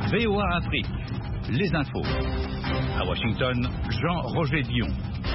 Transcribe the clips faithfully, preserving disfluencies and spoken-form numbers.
V O A Afrique, les infos. À Washington, Jean-Roger Dion.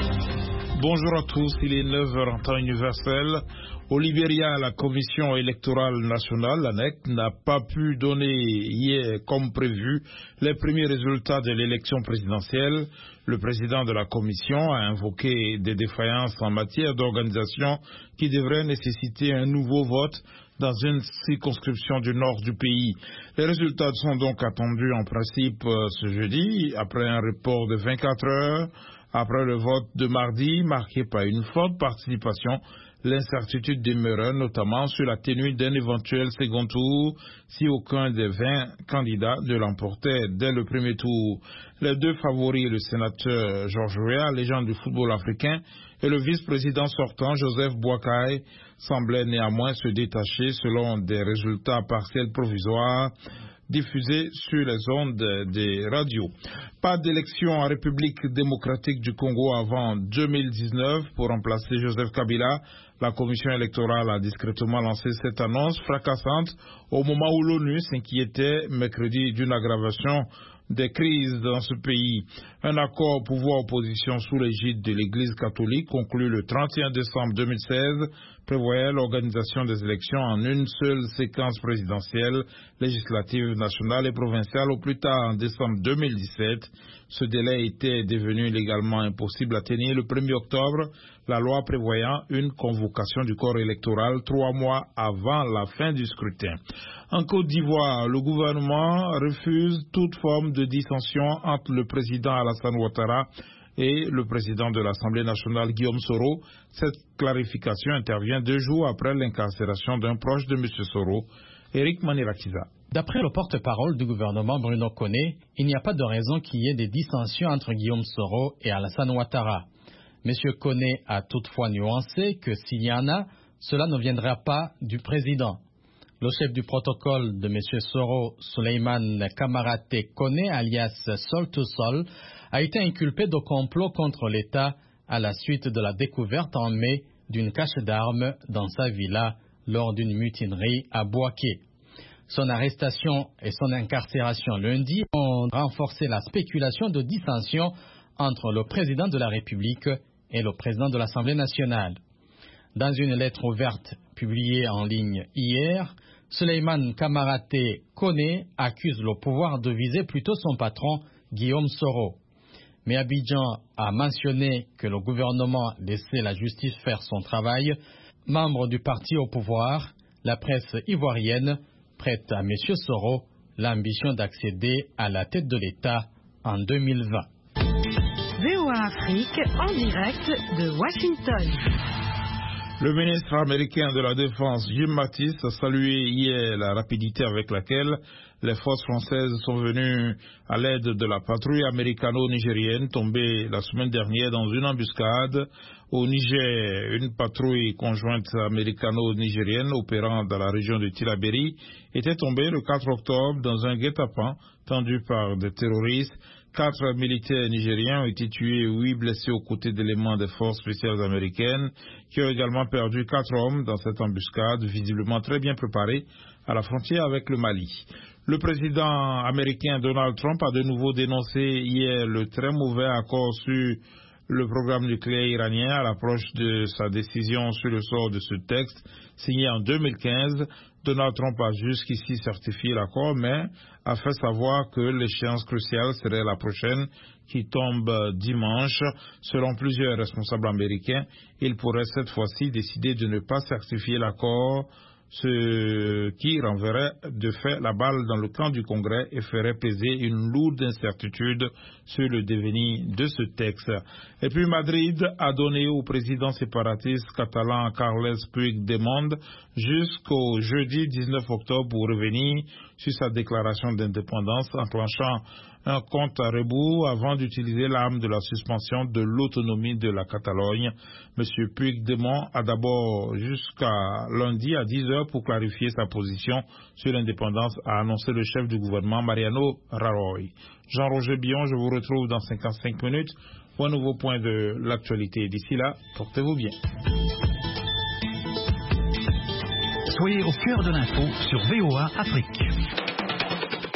Bonjour à tous, il est neuf heures en temps universel. Au Libéria, la Commission électorale nationale, l'A N E C, n'a pas pu donner hier, comme prévu, les premiers résultats de l'élection présidentielle. Le président de la Commission a invoqué des défaillances en matière d'organisation qui devraient nécessiter un nouveau vote dans une circonscription du nord du pays. Les résultats sont donc attendus en principe ce jeudi, après un report de vingt-quatre heures. Après le vote de mardi, marqué par une forte participation, l'incertitude demeurait notamment sur la tenue d'un éventuel second tour si aucun des vingt candidats ne l'emportait dès le premier tour. Les deux favoris, le sénateur Georges Weah, légende du football africain, et le vice-président sortant Joseph Boakai, semblaient néanmoins se détacher selon des résultats partiels provisoires diffusés sur les ondes des radios. Pas d'élection en République démocratique du Congo avant deux mille dix-neuf pour remplacer Joseph Kabila. La commission électorale a discrètement lancé cette annonce fracassante au moment où l'ONU s'inquiétait mercredi d'une aggravation des crises dans ce pays. Un accord pouvoir-opposition sous l'égide de l'Église catholique conclu le trente et un décembre deux mille seize prévoyait l'organisation des élections en une seule séquence présidentielle, législative, nationale et provinciale au plus tard en décembre deux mille dix-sept. Ce délai était devenu légalement impossible à tenir le premier octobre, la loi prévoyant une convocation du corps électoral trois mois avant la fin du scrutin. En Côte d'Ivoire, le gouvernement refuse toute forme de dissension entre le président Alassane Ouattara et le président de l'Assemblée nationale Guillaume Soro. Cette clarification intervient deux jours après l'incarcération d'un proche de M. Soro, Éric Manirakiza. D'après le porte-parole du gouvernement Bruno Koné, il n'y a pas de raison qu'il y ait des dissensions entre Guillaume Soro et Alassane Ouattara. M. Koné a toutefois nuancé que s'il y en a, cela ne viendra pas du président. Le chef du protocole de M. Soro, Souleymane Kamaraté Koné, alias Sol to Sol, a été inculpé de complot contre l'État à la suite de la découverte en mai d'une cache d'armes dans sa villa lors d'une mutinerie à Bouaké. Son arrestation et son incarcération lundi ont renforcé la spéculation de dissension entre le président de la République et le président de l'Assemblée nationale. Dans une lettre ouverte publiée en ligne hier, Souleymane Kamaraté Koné accuse le pouvoir de viser plutôt son patron Guillaume Soro. Mais Abidjan a mentionné que le gouvernement laissait la justice faire son travail. Membre du parti au pouvoir, la presse ivoirienne prête à M. Soro l'ambition d'accéder à la tête de l'État en deux mille vingt. V O A Afrique en direct de Washington. Le ministre américain de la Défense, Jim Mattis, a salué hier la rapidité avec laquelle les forces françaises sont venues à l'aide de la patrouille américano-nigérienne tombée la semaine dernière dans une embuscade au Niger. Une patrouille conjointe américano-nigérienne opérant dans la région de Tillabéri était tombée le quatre octobre dans un guet-apens tendu par des terroristes. Quatre militaires nigériens ont été tués et huit blessés aux côtés d'éléments des forces spéciales américaines qui ont également perdu quatre hommes dans cette embuscade visiblement très bien préparée à la frontière avec le Mali. Le président américain Donald Trump a de nouveau dénoncé hier le très mauvais accord sur le programme nucléaire iranien à l'approche de sa décision sur le sort de ce texte signé en deux mille quinze. Donald Trump a jusqu'ici certifié l'accord, mais a fait savoir que l'échéance cruciale serait la prochaine, qui tombe dimanche. Selon plusieurs responsables américains, il pourrait cette fois-ci décider de ne pas certifier l'accord, ce qui renverrait de fait la balle dans le camp du Congrès et ferait peser une lourde incertitude sur le devenir de ce texte. Et puis Madrid a donné au président séparatiste catalan Carles Puigdemont jusqu'au jeudi dix-neuf octobre pour revenir sur sa déclaration d'indépendance, enclenchant un compte à rebours avant d'utiliser l'arme de la suspension de l'autonomie de la Catalogne. M. Puigdemont a d'abord jusqu'à lundi à dix heures pour clarifier sa position sur l'indépendance, a annoncé le chef du gouvernement Mariano Rajoy. Jean-Roger Dion, je vous retrouve dans cinquante-cinq minutes pour un nouveau point de l'actualité. D'ici là, portez-vous bien. Soyez au cœur de l'info sur V O A Afrique.